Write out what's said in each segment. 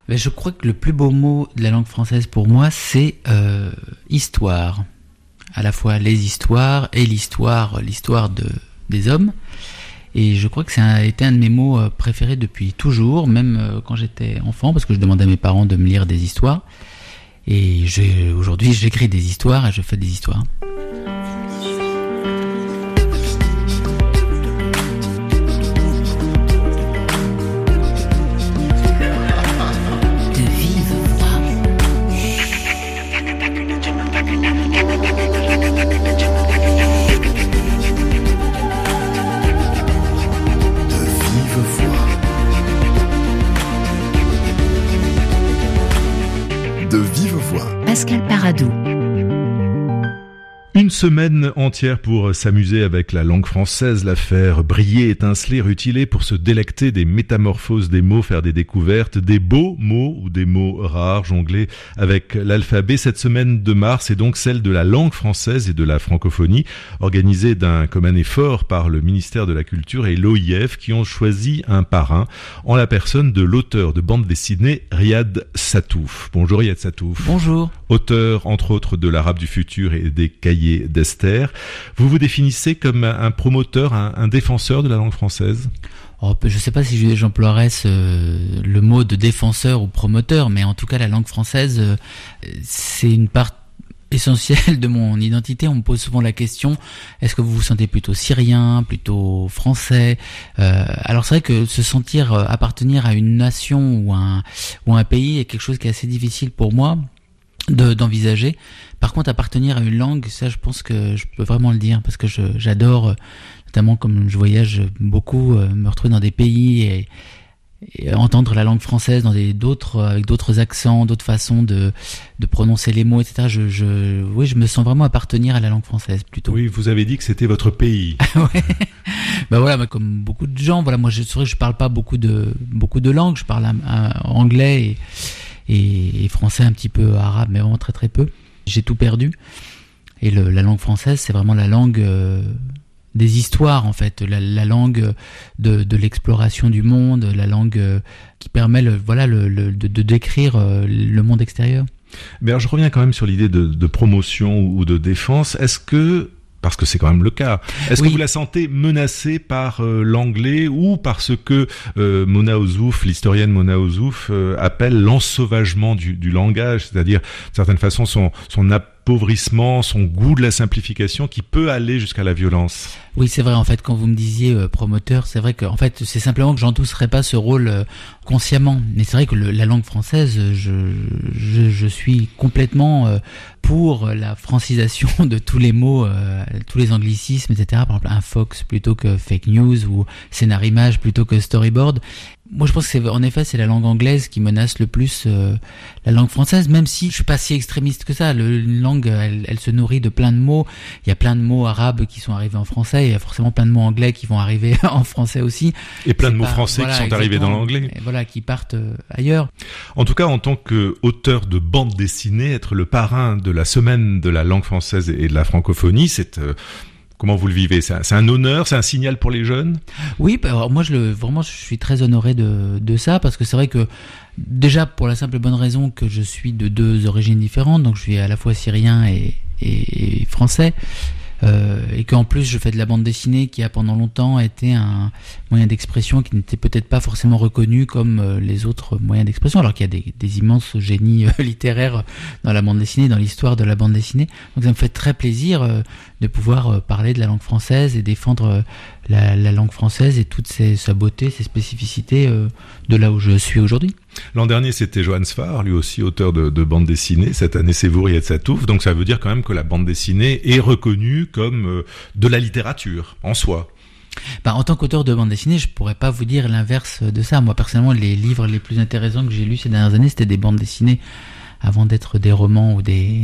Mais je crois que le plus beau mot de la langue française pour moi, c'est histoire. À la fois les histoires et l'histoire des hommes. Et je crois que ça a été un de mes mots préférés depuis toujours, même quand j'étais enfant, parce que je demandais à mes parents de me lire des histoires. Et aujourd'hui, j'écris des histoires et je fais des histoires. De vive voix. Pascal Paradou. Une semaine entière pour s'amuser avec la langue française, la faire briller, étinceler, rutiler pour se délecter des métamorphoses des mots, faire des découvertes, des beaux mots ou des mots rares, jongler avec l'alphabet. Cette semaine de mars est donc celle de la langue française et de la francophonie, organisée d'un commun effort par le ministère de la Culture et l'OIF qui ont choisi un parrain en la personne de l'auteur de bande dessinée Riyad Sattouf. Bonjour Riyad Sattouf. Bonjour. Auteur entre autres de l'Arabe du futur et des Cahiers d'Esther. Vous vous définissez comme un promoteur, un défenseur de la langue française ? Je ne sais pas si j'emploierais le mot de défenseur ou promoteur, mais en tout cas la langue française, c'est une part essentielle de mon identité. On me pose souvent la question, est-ce que vous vous sentez plutôt syrien, plutôt français ? Alors c'est vrai que se sentir appartenir à une nation ou un pays est quelque chose qui est assez difficile pour moi d'envisager. Par contre, appartenir à une langue, ça, je pense que je peux vraiment le dire, parce que j'adore, notamment comme je voyage beaucoup, me retrouver dans des pays et entendre la langue française avec d'autres accents, d'autres façons de prononcer les mots, etc. Oui, je me sens vraiment appartenir à la langue française, plutôt. Oui, vous avez dit que c'était votre pays. Ouais. Comme beaucoup de gens, moi, c'est vrai que je parle pas beaucoup de langues. Je parle anglais et français, un petit peu arabe, mais vraiment très très peu. J'ai tout perdu. Et la langue française, c'est vraiment la langue des histoires, en fait, la langue de l'exploration du monde, la langue qui permet de décrire le monde extérieur. Mais alors, je reviens quand même sur l'idée de promotion ou de défense. Est-ce que, parce que c'est quand même le cas, est-ce que vous la sentez menacée par l'anglais ou par ce que Mona Ozouf, l'historienne Mona Ozouf, appelle l'ensauvagement du langage, c'est-à-dire, d'une certaine façon, son appauvrissement, son goût de la simplification qui peut aller jusqu'à la violence? Oui, c'est vrai, en fait, quand vous me disiez promoteur, c'est vrai que, en fait, c'est simplement que j'endosserais pas ce rôle consciemment. Mais c'est vrai que la langue française, je suis complètement pour la francisation de tous les mots, tous les anglicismes, etc. Par exemple, un Fox plutôt que fake news ou scénarimage plutôt que storyboard. Moi, je pense que c'est la langue anglaise qui menace le plus la langue française, même si je suis pas si extrémiste que ça. Une langue, elle se nourrit de plein de mots. Il y a plein de mots arabes qui sont arrivés en français, et il y a forcément plein de mots anglais qui vont arriver en français aussi. Et plein de mots français qui sont arrivés dans l'anglais. Qui partent ailleurs. En tout cas, en tant qu'auteur de bande dessinée, être le parrain de la semaine de la langue française et de la francophonie, c'est... Comment vous le vivez ? C'est un honneur, c'est un signal pour les jeunes ? Oui, alors moi je suis très honoré de ça, parce que c'est vrai que déjà pour la simple et bonne raison que je suis de deux origines différentes, donc je suis à la fois syrien et français, et qu'en plus je fais de la bande dessinée qui a pendant longtemps été un moyen d'expression qui n'était peut-être pas forcément reconnu comme les autres moyens d'expression, alors qu'il y a des immenses génies littéraires dans la bande dessinée, dans l'histoire de la bande dessinée. Donc ça me fait très plaisir de pouvoir parler de la langue française et défendre la langue française et toute sa beauté, ses spécificités de là où je suis aujourd'hui. L'an dernier, c'était Johann Sfar, lui aussi auteur de bande dessinée. Cette année, c'est vous, Riyad Sattouf. Donc ça veut dire quand même que la bande dessinée est reconnue comme de la littérature en soi. En tant qu'auteur de bande dessinée, je pourrais pas vous dire l'inverse de ça. Moi, personnellement, les livres les plus intéressants que j'ai lus ces dernières années, c'était des bandes dessinées avant d'être des romans ou des...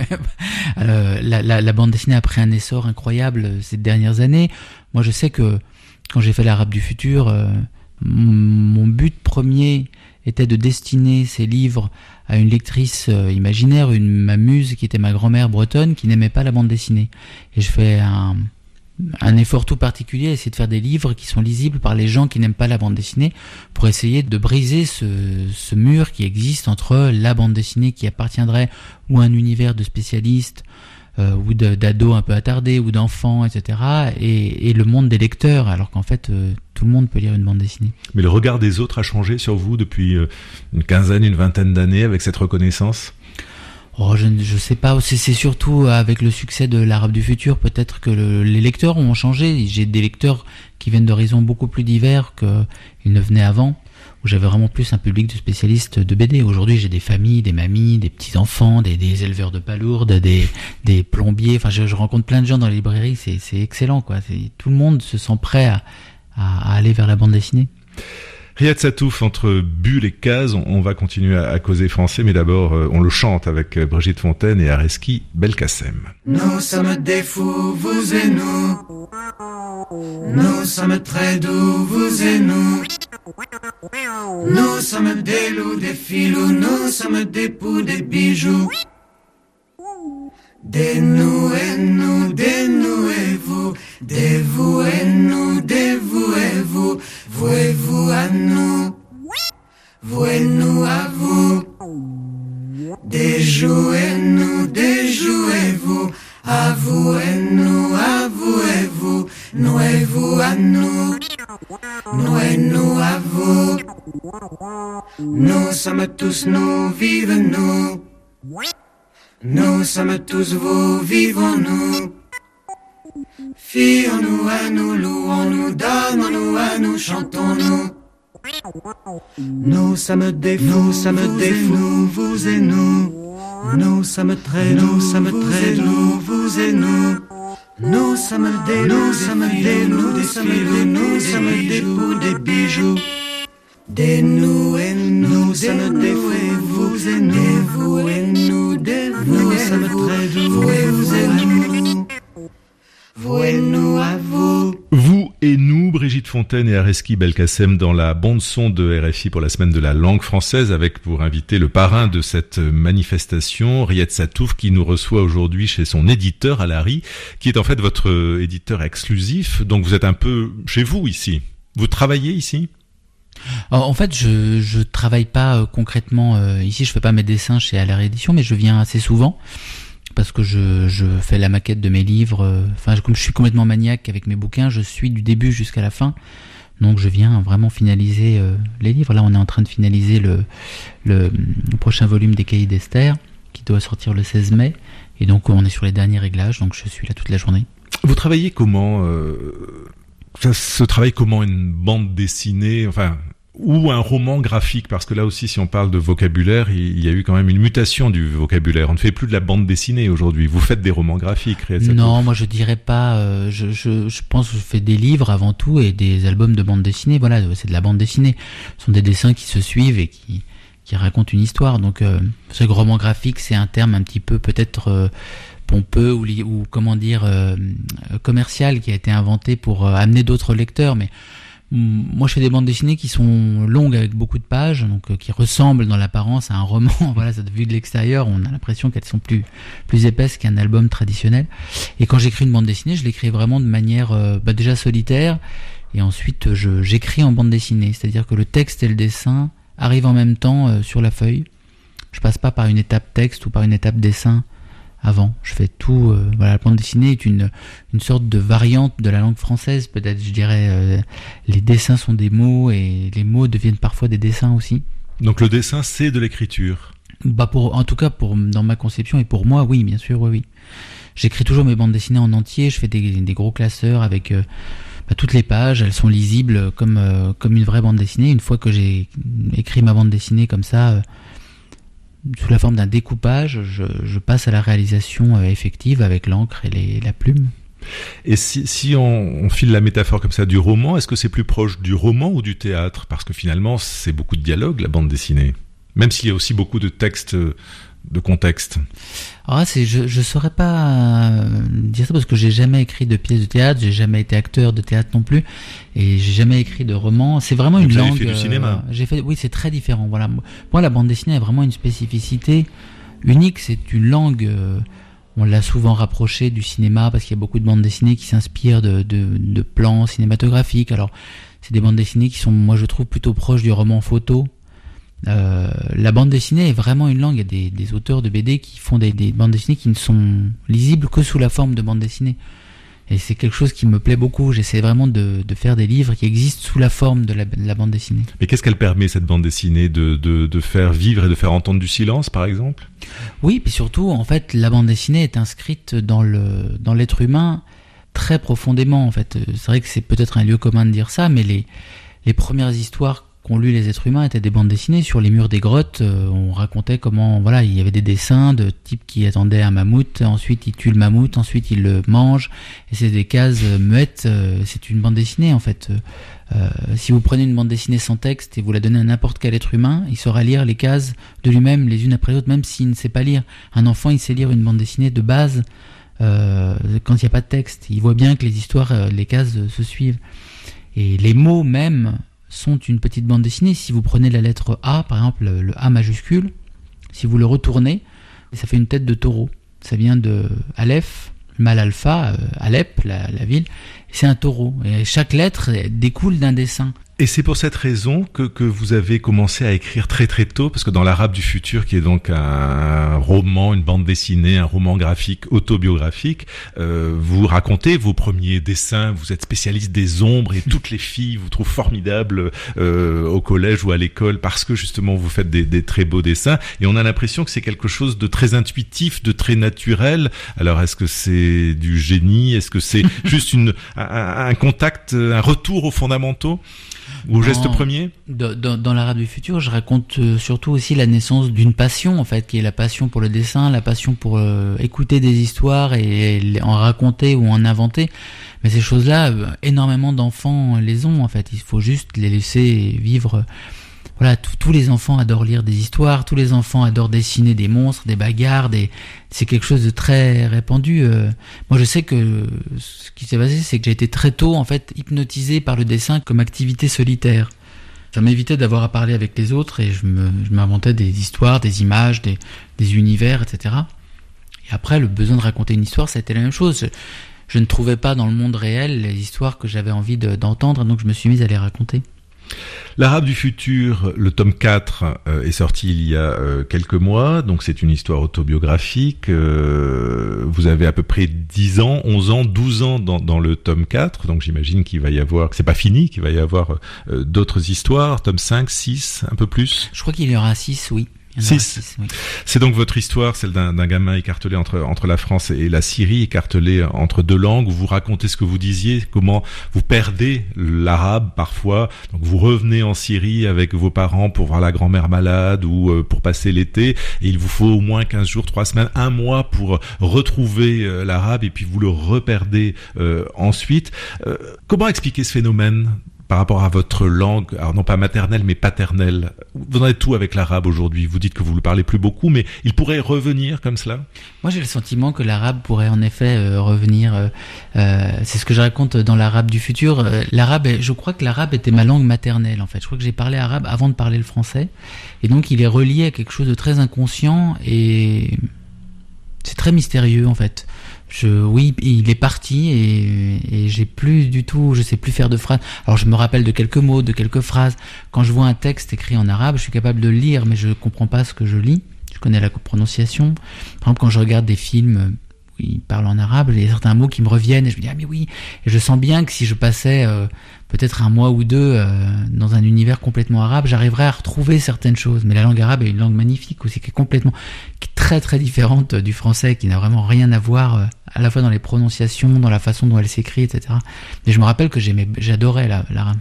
la bande dessinée a pris un essor incroyable ces dernières années. Moi, je sais que quand j'ai fait l'Arabe du futur, mon but premier était de destiner ces livres à une lectrice imaginaire, ma muse qui était ma grand-mère bretonne, qui n'aimait pas la bande dessinée. Et je fais un effort tout particulier à essayer de faire des livres qui sont lisibles par les gens qui n'aiment pas la bande dessinée, pour essayer de briser ce mur qui existe entre la bande dessinée qui appartiendrait ou à un univers de spécialistes ou d'ados un peu attardés ou d'enfants, etc. et le monde des lecteurs, alors qu'en fait tout le monde peut lire une bande dessinée. Mais le regard des autres a changé sur vous depuis une quinzaine, une vingtaine d'années avec cette reconnaissance ? Oh, je sais pas, c'est surtout avec le succès de l'Arabe du futur, peut-être que les lecteurs ont changé. J'ai des lecteurs qui viennent d'horizons beaucoup plus divers qu'ils ne venaient avant, où j'avais vraiment plus un public de spécialistes de BD. Aujourd'hui, j'ai des familles, des mamies, des petits-enfants, des éleveurs de palourdes, des plombiers. Enfin, je rencontre plein de gens dans les librairies, c'est excellent, quoi. Tout le monde se sent prêt à aller vers la bande dessinée. Riyad Sattouf, entre bulles et cases, on va continuer à causer français, mais d'abord on le chante avec Brigitte Fontaine et Areski Belkacem. Nous sommes des fous, vous et nous. Nous sommes très doux, vous et nous. Nous sommes des loups, des filous, nous sommes des poux, des bijoux. Des nous et nous, des nous et vous, des vous et nous, des vous et vous, vous et vous à nous, vous et nous à vous, des joues et nous, des joues et vous, à vous et nous, à vous et vous, nous et vous à nous, nous et nous à vous, nous sommes tous nous, vive nous. Nous sommes tous vous, vivons-nous. Fions-nous à nous, louons-nous, donnons-nous à nous, chantons-nous. Nous sommes des fous, vous et nous. Nous sommes très doux, vous et nous. Nous sommes des loups, des filous, nous sommes des poux, des bijoux. Des nous et nous sommes des fous et vous et nous. Des vous et nous, des vous et sommes très doux, vous et nous. Vous et nous à vous. Vous et nous, Brigitte Fontaine et Areski Belkacem dans la bande-son de RFI pour la semaine de la langue française, avec pour inviter le parrain de cette manifestation, Riyad Sattouf, qui nous reçoit aujourd'hui chez son éditeur Alary, qui est en fait votre éditeur exclusif. Donc vous êtes un peu chez vous ici. Vous travaillez ici ? En fait, je travaille pas concrètement ici. Je fais pas mes dessins chez Alary Édition, mais je viens assez souvent parce que je fais la maquette de mes livres. Comme je suis complètement maniaque avec mes bouquins, je suis du début jusqu'à la fin. Donc, je viens vraiment finaliser les livres. Là, on est en train de finaliser le prochain volume des Cahiers d'Esther qui doit sortir le 16 mai. Et donc, on est sur les derniers réglages. Donc, je suis là toute la journée. Vous travaillez comment ça se travaille comment une bande dessinée, ou un roman graphique, parce que là aussi, si on parle de vocabulaire, il y a eu quand même une mutation du vocabulaire. On ne fait plus de la bande dessinée aujourd'hui. Vous faites des romans graphiques, Riyad Sattouf ? Non, moi je dirais pas. Je pense que je fais des livres avant tout et des albums de bande dessinée. Voilà, c'est de la bande dessinée. Ce sont des dessins qui se suivent et qui racontent une histoire. Donc, ce roman graphique, c'est un terme un petit peu peut-être pompeux ou comment dire commercial qui a été inventé pour amener d'autres lecteurs, mais moi je fais des bandes dessinées qui sont longues avec beaucoup de pages, donc qui ressemblent dans l'apparence à un roman. Voilà, ça, vu de l'extérieur, on a l'impression qu'elles sont plus épaisses qu'un album traditionnel. Et quand j'écris une bande dessinée, je l'écris vraiment de manière déjà solitaire, et ensuite j'écris en bande dessinée, c'est-à-dire que le texte et le dessin arrivent en même temps sur la feuille. Je passe pas par une étape texte ou par une étape dessin avant. Je fais tout. La bande dessinée est une sorte de variante de la langue française, peut-être, je dirais. Les dessins sont des mots et les mots deviennent parfois des dessins aussi. Donc le dessin, c'est de l'écriture. En tout cas, dans ma conception et pour moi, oui, bien sûr, oui. J'écris toujours mes bandes dessinées en entier. Je fais des gros classeurs avec toutes les pages. Elles sont lisibles comme une vraie bande dessinée. Une fois que j'ai écrit ma bande dessinée comme ça, sous la forme d'un découpage, je passe à la réalisation effective avec l'encre et la plume. Et si on file la métaphore comme ça du roman, est-ce que c'est plus proche du roman ou du théâtre ? Parce que finalement, c'est beaucoup de dialogue, la bande dessinée. Même s'il y a aussi beaucoup de textes, de contexte. Alors là, je saurais pas dire ça parce que j'ai jamais écrit de pièces de théâtre, j'ai jamais été acteur de théâtre non plus, et j'ai jamais écrit de roman. C'est vraiment une langue. Vous avez fait du cinéma. Oui, c'est très différent. Voilà. Moi, la bande dessinée a vraiment une spécificité unique. C'est une langue. On l'a souvent rapproché du cinéma parce qu'il y a beaucoup de bandes dessinées qui s'inspirent de plans cinématographiques. Alors, c'est des bandes dessinées qui sont, moi je trouve, plutôt proches du roman photo. La bande dessinée est vraiment une langue. Il y a des auteurs de BD qui font des bandes dessinées qui ne sont lisibles que sous la forme de bande dessinée. Et c'est quelque chose qui me plaît beaucoup. J'essaie vraiment de faire des livres qui existent sous la forme de la bande dessinée. Mais qu'est-ce qu'elle permet, cette bande dessinée, de faire vivre et de faire entendre du silence, par exemple ? Oui, puis surtout, en fait, la bande dessinée est inscrite dans l'être humain très profondément, en fait. C'est vrai que c'est peut-être un lieu commun de dire ça, mais les premières histoires qu'ont lu les êtres humains étaient des bandes dessinées. Sur les murs des grottes, on racontait comment, voilà, il y avait des dessins de types qui attendaient un mammouth, ensuite ils tuent le mammouth, ensuite ils le mangent, et c'est des cases muettes. C'est une bande dessinée, en fait. Si vous prenez une bande dessinée sans texte et vous la donnez à n'importe quel être humain, il saura lire les cases de lui-même les unes après les autres, même s'il ne sait pas lire. Un enfant, il sait lire une bande dessinée de base quand il n'y a pas de texte. Il voit bien que les histoires, les cases se suivent. Et les mots même sont une petite bande dessinée. Si vous prenez la lettre A, par exemple le A majuscule, si vous le retournez, ça fait une tête de taureau. Ça vient de Aleph, mal alpha, Alep, la ville, c'est un taureau. Et chaque lettre découle d'un dessin. Et c'est pour cette raison que vous avez commencé à écrire très très tôt, parce que dans l'Arabe du futur, qui est donc un roman, une bande dessinée, un roman graphique autobiographique, vous racontez vos premiers dessins, vous êtes spécialiste des ombres et toutes les filles vous trouvent formidable au collège ou à l'école parce que justement vous faites des très beaux dessins, et on a l'impression que c'est quelque chose de très intuitif, de très naturel. Alors est-ce que c'est du génie? Est-ce que c'est juste un contact, un retour aux fondamentaux? Ou au geste premier? Dans l'Arabe du futur, je raconte surtout aussi la naissance d'une passion, en fait, qui est la passion pour le dessin, la passion pour écouter des histoires et en raconter ou en inventer. Mais ces choses-là, énormément d'enfants les ont, en fait. Il faut juste les laisser vivre. Voilà, tous les enfants adorent lire des histoires, tous les enfants adorent dessiner des monstres, des bagarres, c'est quelque chose de très répandu. Moi, je sais que ce qui s'est passé, c'est que j'ai été très tôt, en fait, hypnotisé par le dessin comme activité solitaire. Ça m'évitait d'avoir à parler avec les autres et je m'inventais des histoires, des images, des univers, etc. Et après, le besoin de raconter une histoire, ça a été la même chose. Je ne trouvais pas dans le monde réel les histoires que j'avais envie d'entendre, donc je me suis mise à les raconter. L'Arabe du futur, le tome 4 est sorti il y a quelques mois, donc c'est une histoire autobiographique. Vous avez à peu près 10 ans, 11 ans, 12 ans dans le tome 4, donc j'imagine qu'il va y avoir, que c'est pas fini, qu'il va y avoir d'autres histoires, tome 5, 6, un peu plus. Je crois qu'il y aura 6, oui. 6. Oui. C'est donc votre histoire, celle d'un gamin écartelé entre la France et la Syrie, écartelé entre deux langues, où vous racontez ce que vous disiez, comment vous perdez l'arabe parfois, donc vous revenez en Syrie avec vos parents pour voir la grand-mère malade ou pour passer l'été, et il vous faut au moins 15 jours, 3 semaines, 1 mois pour retrouver l'arabe, et puis vous le reperdez ensuite. Comment expliquer ce phénomène par rapport à votre langue, alors non pas maternelle mais paternelle? Vous en êtes où avec l'arabe aujourd'hui? Vous dites que vous le parlez plus beaucoup, mais il pourrait revenir comme cela? Moi j'ai le sentiment que l'arabe pourrait en effet revenir. C'est ce que je raconte dans l'arabe du futur. Je crois que l'arabe était ma langue maternelle en fait. Je crois que j'ai parlé arabe avant de parler le français. Et donc il est relié à quelque chose de très inconscient et c'est très mystérieux en fait. Oui, il est parti et j'ai plus du tout, je sais plus faire de phrases. Alors je me rappelle de quelques mots, de quelques phrases. Quand je vois un texte écrit en arabe, je suis capable de le lire, mais je comprends pas ce que je lis. Je connais la prononciation. Par exemple, quand je regarde des films où ils parlent en arabe, il y a certains mots qui me reviennent et je me dis ah mais oui. Et je sens bien que si je passais peut-être 1 mois ou 2 dans un univers complètement arabe, j'arriverais à retrouver certaines choses. Mais la langue arabe est une langue magnifique aussi, qui est très très différente du français, qui n'a vraiment rien à voir à la fois dans les prononciations, dans la façon dont elle s'écrit, etc. Mais je me rappelle que j'adorais l'arabe.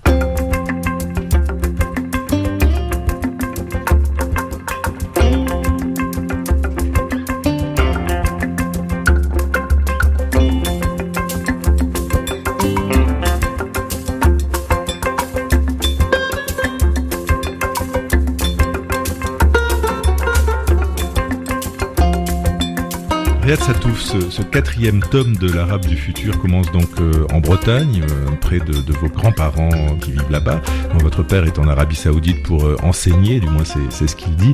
Riyad Sattouf, ce 4e tome de l'Arabe du futur commence donc en Bretagne, près de vos grands-parents qui vivent là-bas. Donc, votre père est en Arabie Saoudite pour enseigner, du moins c'est ce qu'il dit.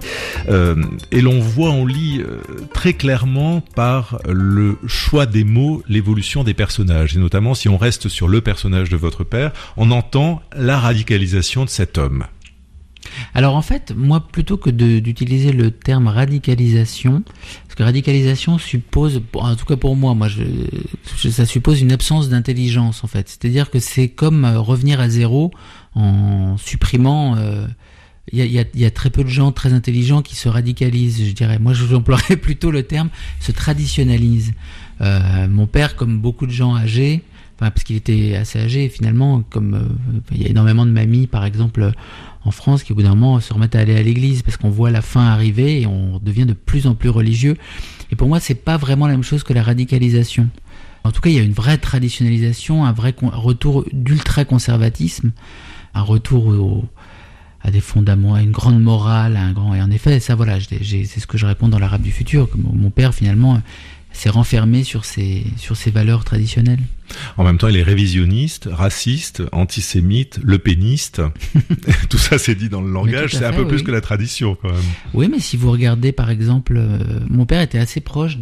Et on lit très clairement par le choix des mots, l'évolution des personnages. Et notamment, si on reste sur le personnage de votre père, on entend la radicalisation de cet homme. Alors en fait, moi, plutôt que d'utiliser le terme radicalisation, parce que radicalisation suppose, en tout cas pour moi, ça suppose une absence d'intelligence en fait. C'est-à-dire que c'est comme revenir à zéro en supprimant. Il y a très peu de gens très intelligents qui se radicalisent, je dirais. Moi, j'emploierais plutôt le terme se traditionnalise. Mon père, comme beaucoup de gens âgés, parce qu'il était assez âgé, finalement, il y a énormément de mamies, par exemple, en France, qui au bout d'un moment se remettent à aller à l'église parce qu'on voit la fin arriver et on devient de plus en plus religieux. Et pour moi, c'est pas vraiment la même chose que la radicalisation. En tout cas, il y a une vraie traditionnalisation, un vrai retour d'ultra-conservatisme, un retour à des fondements, à une grande morale, et en effet, ça, voilà, c'est ce que je réponds dans l'Arabe du futur. Que mon père, finalement, s'est renfermé sur ses valeurs traditionnelles. En même temps, il est révisionniste, raciste, antisémite, lepéniste. Tout ça, c'est dit dans le langage. C'est un peu plus que la tradition, quand même. Oui, mais si vous regardez, par exemple, mon père était assez proche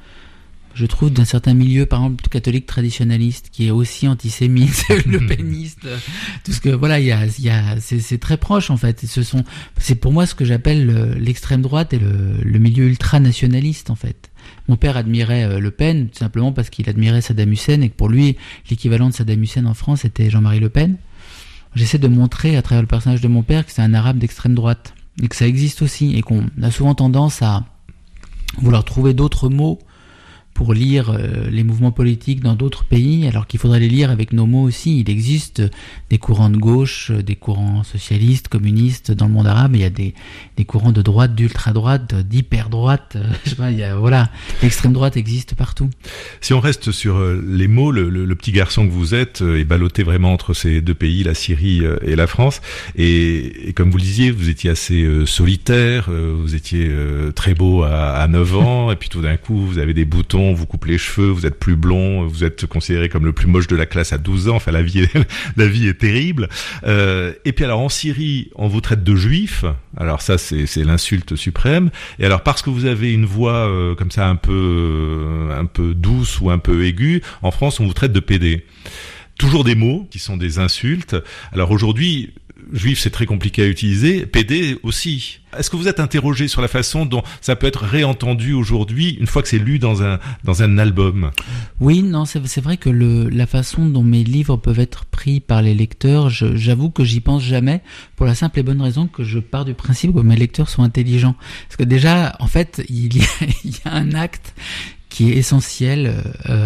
je trouve, d'un certain milieu, par exemple, catholique traditionnaliste, qui est aussi antisémite, lepéniste. Tout ce que, voilà, c'est très proche, en fait. C'est pour moi ce que j'appelle l'extrême droite et le milieu ultranationaliste, en fait. Mon père admirait Le Pen, tout simplement parce qu'il admirait Saddam Hussein et que pour lui, l'équivalent de Saddam Hussein en France était Jean-Marie Le Pen. J'essaie de montrer, à travers le personnage de mon père, que c'est un arabe d'extrême droite et que ça existe aussi et qu'on a souvent tendance à vouloir trouver d'autres mots pour lire les mouvements politiques dans d'autres pays, alors qu'il faudrait les lire avec nos mots aussi. Il existe des courants de gauche, des courants socialistes, communistes dans le monde arabe, il y a des courants de droite, d'ultra-droite, d'hyper-droite, voilà, l'extrême droite existe partout. Si on reste sur les mots, le petit garçon que vous êtes est ballotté vraiment entre ces deux pays, la Syrie et la France, et comme vous le disiez, vous étiez assez solitaire, vous étiez très beau à 9 ans, et puis tout d'un coup, vous avez des boutons, vous coupez les cheveux, vous êtes plus blond, vous êtes considéré comme le plus moche de la classe à 12 ans. Enfin, la vie est terrible. Et puis alors en Syrie, on vous traite de juif. Alors ça, c'est l'insulte suprême. Et alors parce que vous avez une voix comme ça un peu douce ou un peu aiguë, en France, on vous traite de pédé. Toujours des mots qui sont des insultes. Alors aujourd'hui, juif, c'est très compliqué à utiliser. PD aussi. Est-ce que vous êtes interrogé sur la façon dont ça peut être réentendu aujourd'hui, une fois que c'est lu dans un album? Oui, non, c'est vrai que la façon dont mes livres peuvent être pris par les lecteurs, j'avoue que j'y pense jamais, pour la simple et bonne raison que je pars du principe que mes lecteurs sont intelligents. Parce que déjà, en fait, il y a un acte qui est essentiel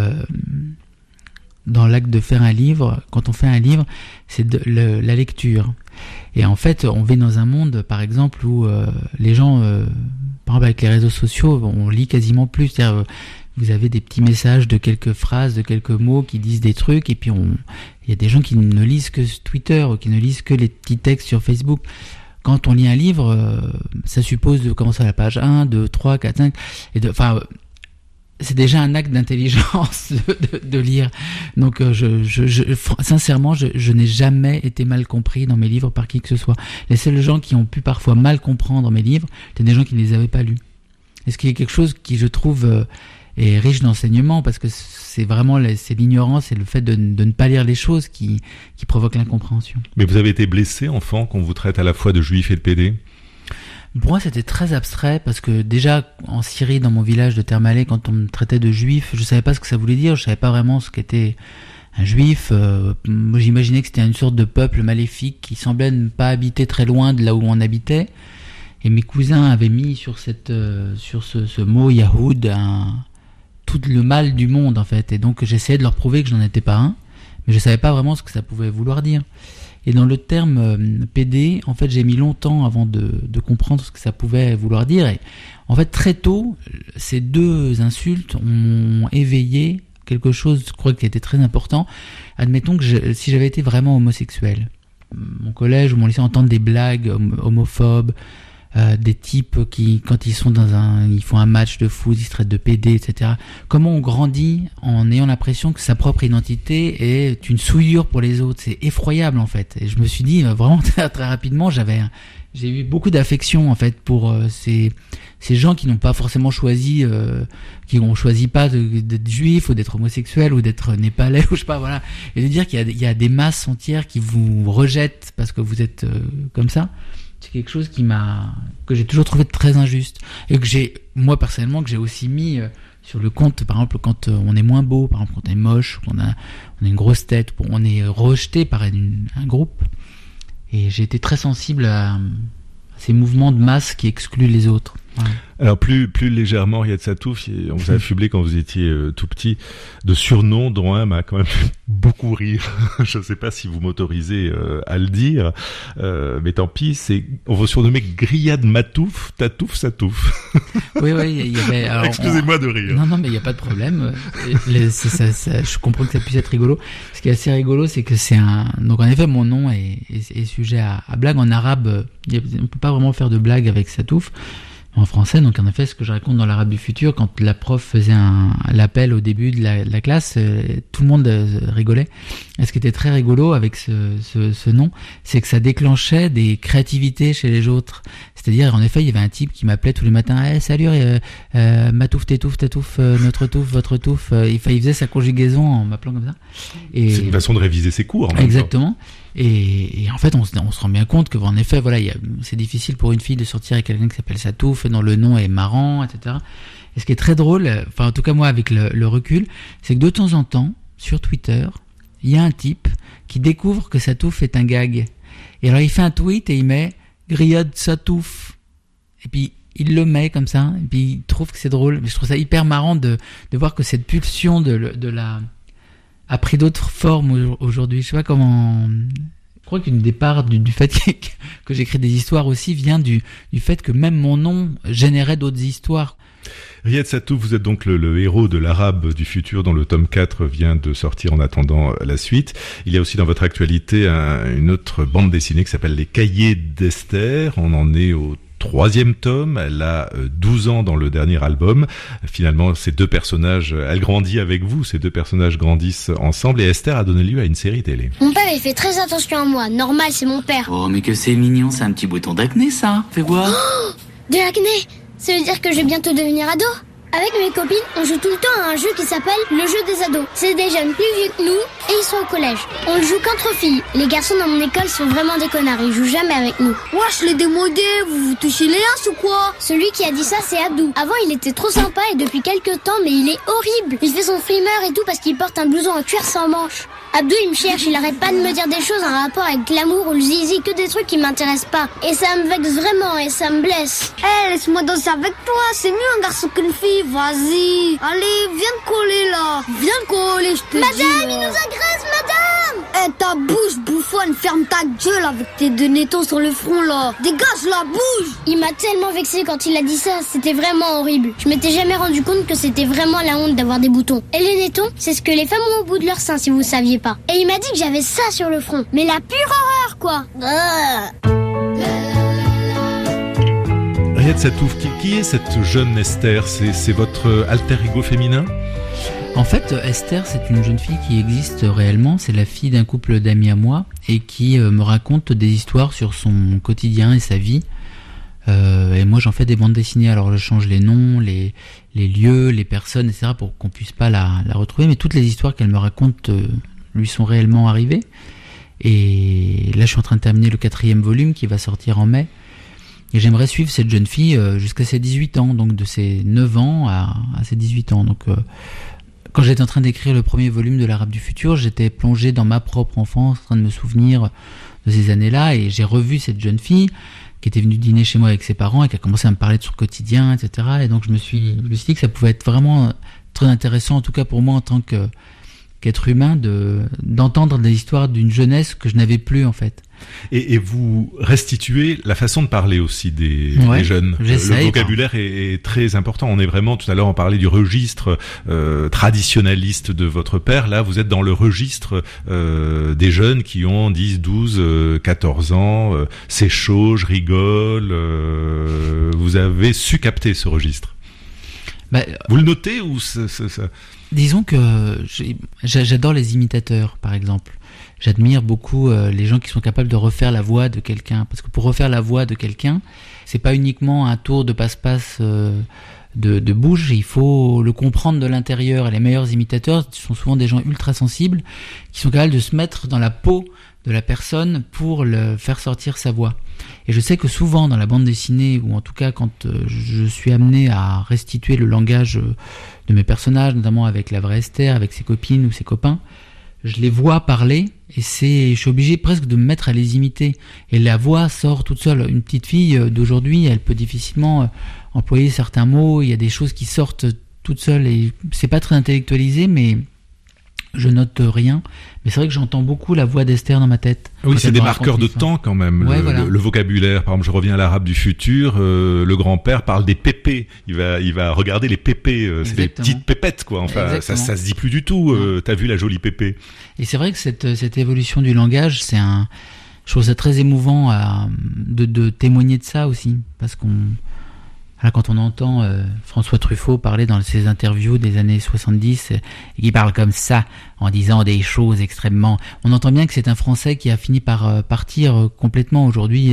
dans l'acte de faire un livre. Quand on fait un livre, c'est la lecture. Et en fait, on vit dans un monde, par exemple, où les gens, par exemple avec les réseaux sociaux, on lit quasiment plus. C'est-à-dire, vous avez des petits messages de quelques phrases, de quelques mots qui disent des trucs, et puis il y a des gens qui ne lisent que Twitter, ou qui ne lisent que les petits textes sur Facebook. Quand on lit un livre, ça suppose de commencer à la page 1, 2, 3, 4, 5, c'est déjà un acte d'intelligence de lire. Donc, sincèrement, je n'ai jamais été mal compris dans mes livres par qui que ce soit. Les seuls gens qui ont pu parfois mal comprendre mes livres, c'est des gens qui ne les avaient pas lus. Et ce qui est quelque chose qui, je trouve, est riche d'enseignement, parce que c'est vraiment c'est l'ignorance et le fait de ne pas lire les choses qui provoque l'incompréhension. Mais vous avez été blessé, enfant, qu'on vous traite à la fois de juif et de pédé? Pour moi, c'était très abstrait, parce que déjà, en Syrie, dans mon village de Termalé, quand on me traitait de juif, je savais pas ce que ça voulait dire, je savais pas vraiment ce qu'était un juif. Moi, j'imaginais que c'était une sorte de peuple maléfique qui semblait ne pas habiter très loin de là où on habitait. Et mes cousins avaient mis sur ce mot Yahoud tout le mal du monde, en fait. Et donc, j'essayais de leur prouver que je n'en étais pas un, mais je savais pas vraiment ce que ça pouvait vouloir dire. Et dans le terme PD, en fait, j'ai mis longtemps avant de comprendre ce que ça pouvait vouloir dire. Et en fait, très tôt, ces deux insultes m'ont éveillé quelque chose, je crois, qui était très important. Admettons que si j'avais été vraiment homosexuel, mon collège ou mon lycée entendent des blagues homophobes, des types qui, quand ils sont ils font un match de foot, ils se traitent de PD, etc. Comment on grandit en ayant l'impression que sa propre identité est une souillure pour les autres. C'est effroyable, en fait. Et je me suis dit, vraiment, très rapidement, j'ai eu beaucoup d'affection, en fait, pour ces gens qui n'ont pas forcément choisi, qui n'ont choisi pas d'être juifs ou d'être homosexuels ou d'être népalais ou je sais pas, voilà. Et de dire qu'il y a des masses entières qui vous rejettent parce que vous êtes comme ça, c'est quelque chose que j'ai toujours trouvé très injuste et que moi personnellement, que j'ai aussi mis sur le compte, par exemple, quand on est moins beau, par exemple, quand on est moche, qu'on a une grosse tête, on est rejeté par un groupe. Et j'ai été très sensible à ces mouvements de masse qui excluent les autres. Ouais. Alors plus légèrement, Riyad Sattouf, on vous a affublé quand vous étiez tout petit de surnoms dont un m'a quand même fait beaucoup rire. Je ne sais pas si vous m'autorisez à le dire, mais tant pis. On vous surnommait Grillade Matouf, Tatouf, Satouf. Oui, il y avait. Alors, excusez-moi de rire. Non, mais il n'y a pas de problème. Je comprends que ça puisse être rigolo. Ce qui est assez rigolo, c'est que donc en effet, mon nom est sujet à blague. En arabe, on peut pas vraiment faire de blague avec Satouf. En français, donc en effet, ce que je raconte dans l'Arabe du futur, quand la prof faisait l'appel au début de la classe, tout le monde rigolait. Et ce qui était très rigolo avec ce nom, c'est que ça déclenchait des créativités chez les autres. C'est-à-dire, en effet, il y avait un type qui m'appelait tous les matins, salut, Matouf, Tétouf, Tatouf, notre touf, votre touf. Il faisait sa conjugaison en m'appelant comme ça. Et c'est une façon de réviser ses cours. Exactement. Et en fait, on se rend bien compte que, en effet, voilà, c'est difficile pour une fille de sortir avec quelqu'un qui s'appelle Satouf, dont le nom est marrant, etc. Et ce qui est très drôle, enfin, en tout cas, moi, avec le recul, c'est que de temps en temps, sur Twitter, il y a un type qui découvre que Satouf est un gag. Et alors, il fait un tweet et il met Grillade Satouf. Et puis, il le met comme ça, et puis il trouve que c'est drôle. Mais je trouve ça hyper marrant de voir que cette pulsion a pris d'autres formes aujourd'hui. Je sais pas comment. Je crois qu'une des parts du fait que j'écris des histoires aussi vient du fait que même mon nom générait d'autres histoires. Riyad Sattouf, vous êtes donc le héros de l'Arabe du futur dont le tome 4 vient de sortir en attendant la suite. Il y a aussi dans votre actualité une autre bande dessinée qui s'appelle Les Cahiers d'Esther. On en est au 3e tome, elle a 12 ans dans le dernier album. Finalement, ces deux personnages, elle grandit avec vous, ces deux personnages grandissent ensemble et Esther a donné lieu à une série télé. Mon père, il fait très attention à moi. Normal, c'est mon père. Oh, mais que c'est mignon, c'est un petit bouton d'acné, ça. Fais voir. Oh, de l'acné. Ça veut dire que je vais bientôt devenir ado. Avec mes copines, on joue tout le temps à un jeu qui s'appelle le jeu des ados. C'est des jeunes plus vieux que nous et ils sont au collège. On le joue qu'entre filles. Les garçons dans mon école sont vraiment des connards, ils jouent jamais avec nous. Wesh les démodés, vous touchez les as ou quoi? Celui qui a dit ça, c'est Abdou. Avant, il était trop sympa et depuis quelques temps, mais il est horrible. Il fait son frimeur et tout parce qu'il porte un blouson en cuir sans manches. Abdou, il me cherche, il arrête pas de me dire des choses en rapport avec l'amour ou le zizi, que des trucs qui m'intéressent pas. Et ça me vexe vraiment et ça me blesse. Laisse-moi danser avec toi, c'est mieux un garçon qu'une fille, vas-y. Allez, viens te coller là. Viens te coller, je te dis. Madame, il nous agresse, madame. Ta bouche, bouffonne, ferme ta gueule avec tes deux nétons sur le front là. Dégage la bouche. Il m'a tellement vexé quand il a dit ça, c'était vraiment horrible. Je m'étais jamais rendu compte que c'était vraiment la honte d'avoir des boutons. Et les nétons, c'est ce que les femmes ont au bout de leur sein, si vous saviez pas. Et il m'a dit que j'avais ça sur le front. Mais la pure horreur, quoi. Riyad Sattouf, qui est cette jeune Esther? C'est votre alter ego féminin? En fait, Esther, c'est une jeune fille qui existe réellement. C'est la fille d'un couple d'amis à moi et qui me raconte des histoires sur son quotidien et sa vie. Et moi, j'en fais des bandes dessinées. Alors, je change les noms, les lieux, les personnes, etc. pour qu'on puisse pas la retrouver. Mais toutes les histoires qu'elle me raconte lui sont réellement arrivées. Et là, je suis en train de terminer le 4e volume qui va sortir en mai. Et j'aimerais suivre cette jeune fille jusqu'à ses 18 ans. Donc, de ses 9 ans à ses 18 ans. Donc, quand j'étais en train d'écrire le premier volume de l'Arabe du futur, j'étais plongé dans ma propre enfance, en train de me souvenir de ces années-là, et j'ai revu cette jeune fille qui était venue dîner chez moi avec ses parents et qui a commencé à me parler de son quotidien, etc. Et donc je me suis dit que ça pouvait être vraiment très intéressant, en tout cas pour moi en tant que qu'être humain d'entendre des histoires d'une jeunesse que je n'avais plus en fait. Et vous restituez la façon de parler aussi des jeunes. Le vocabulaire est très important. On est vraiment, tout à l'heure on parlait du registre traditionnaliste de votre père. Là vous êtes dans le registre des jeunes qui ont 10, 12, 14 ans. C'est chaud, je rigole. Vous avez su capter ce registre. Vous le notez ou ça... Disons que j'adore les imitateurs par exemple. J'admire beaucoup les gens qui sont capables de refaire la voix de quelqu'un. Parce que pour refaire la voix de quelqu'un, c'est pas uniquement un tour de passe-passe de bouche, il faut le comprendre de l'intérieur. Et les meilleurs imitateurs sont souvent des gens ultra sensibles qui sont capables de se mettre dans la peau de la personne pour le faire sortir sa voix. Et je sais que souvent dans la bande dessinée, ou en tout cas quand je suis amené à restituer le langage de mes personnages, notamment avec la vraie Esther, avec ses copines ou ses copains, je les vois parler et je suis obligé presque de me mettre à les imiter. Et la voix sort toute seule. Une petite fille d'aujourd'hui, elle peut difficilement employer certains mots. Il y a des choses qui sortent toutes seules et c'est pas très intellectualisé, mais je note rien. Mais c'est vrai que j'entends beaucoup la voix d'Esther dans ma tête. Oui, c'est des marqueurs de temps quand même. Ouais, voilà. Le vocabulaire, par exemple, je reviens à l'arabe du futur. Le grand-père parle des pépés. Il va regarder les pépés. C'est des petites pépettes, quoi. Enfin, ça se dit plus du tout. T'as vu la jolie pépé. Et c'est vrai que cette évolution du langage, je trouve ça très émouvant de témoigner de ça aussi, parce quand on entend François Truffaut parler dans ses interviews des années 70 et qui parle comme ça en disant des choses extrêmement... On entend bien que c'est un Français qui a fini par partir complètement. Aujourd'hui,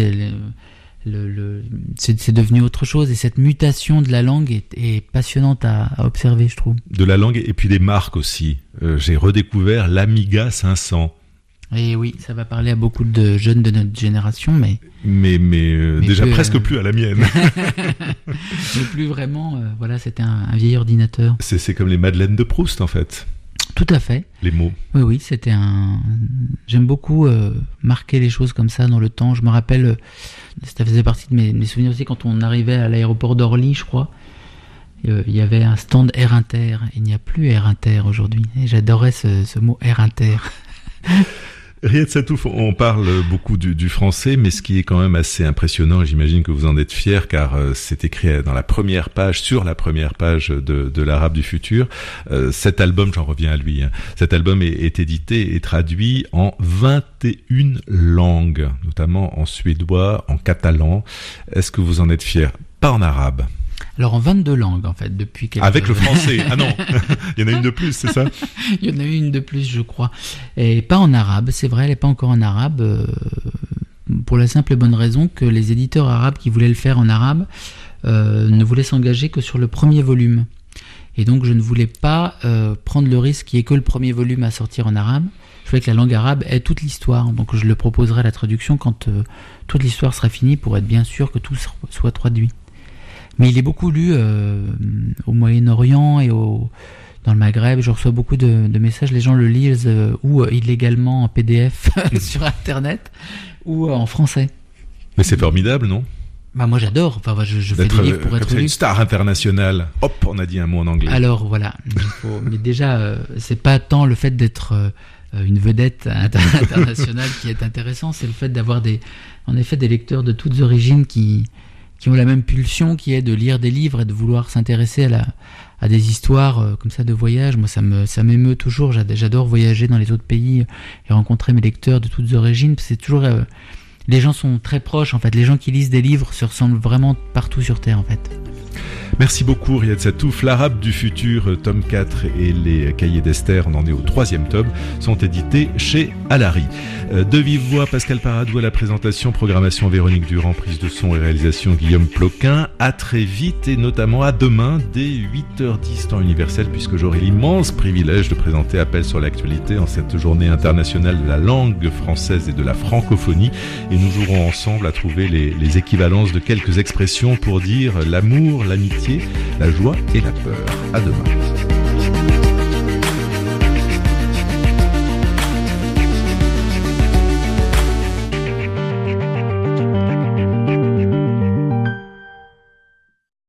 c'est devenu autre chose et cette mutation de la langue est passionnante à observer, je trouve. De la langue et puis des marques aussi. J'ai redécouvert l'Amiga 500. Et oui, ça va parler à beaucoup de jeunes de notre génération, mais déjà plus, presque plus à la mienne. Mais plus vraiment, voilà, c'était un vieil ordinateur. C'est comme les Madeleines de Proust, en fait. Tout à fait. Les mots. Oui, c'était j'aime beaucoup marquer les choses comme ça dans le temps. Je me rappelle, ça faisait partie de mes souvenirs aussi, quand on arrivait à l'aéroport d'Orly, je crois. Il y avait un stand Air Inter. Il n'y a plus Air Inter aujourd'hui. Et j'adorais ce mot Air Inter. Riyad Sattouf, on parle beaucoup du français, mais ce qui est quand même assez impressionnant, et j'imagine que vous en êtes fier, car c'est écrit dans la première page, sur la première page de l'Arabe du futur. Cet album, j'en reviens à lui, cet album est édité et traduit en 21 langues, notamment en suédois, en catalan. Est-ce que vous en êtes fier? Pas en arabe. Alors en 22 langues en fait depuis quelques... Avec le français. Ah non, il y en a une de plus, c'est ça? Il y en a une de plus, je crois. Et pas en arabe, c'est vrai, elle n'est pas encore en arabe, pour la simple et bonne raison que les éditeurs arabes qui voulaient le faire en arabe ne voulaient s'engager que sur le premier volume. Et donc je ne voulais pas prendre le risque qu'il n'y ait que le premier volume à sortir en arabe. Je voulais que la langue arabe ait toute l'histoire. Donc je le proposerai à la traduction quand toute l'histoire sera finie, pour être bien sûr que tout soit traduit. Mais il est beaucoup lu au Moyen-Orient et dans le Maghreb. Je reçois beaucoup de messages. Les gens le lisent ou illégalement en PDF sur Internet ou en français. Mais c'est formidable, non? Moi j'adore. Enfin, je fais des livres pour être lu. Une star internationale. Hop, on a dit un mot en anglais. Alors voilà. Mais déjà, c'est pas tant le fait d'être une vedette internationale qui est intéressant. C'est le fait d'avoir en effet des lecteurs de toutes origines qui ont la même pulsion, qui est de lire des livres et de vouloir s'intéresser à des histoires comme ça de voyage. Moi, ça m'émeut toujours. J'adore voyager dans les autres pays et rencontrer mes lecteurs de toutes origines. C'est toujours... les gens sont très proches, en fait. Les gens qui lisent des livres se ressemblent vraiment partout sur Terre, en fait. Merci beaucoup, Riyad Sattouf. L'Arabe du futur, tome 4 et les Cahiers d'Esther, on en est au 3e tome, sont édités chez Alary. De vive voix, Pascal Paradou à la présentation, programmation Véronique Durand, prise de son et réalisation Guillaume Ploquin. À très vite et notamment à demain dès 8h10 temps universel, puisque j'aurai l'immense privilège de présenter Appel sur l'actualité en cette journée internationale de la langue française et de la francophonie. Et nous jouerons ensemble à trouver les équivalences de quelques expressions pour dire l'amour, l'amitié, la joie et la peur. À demain.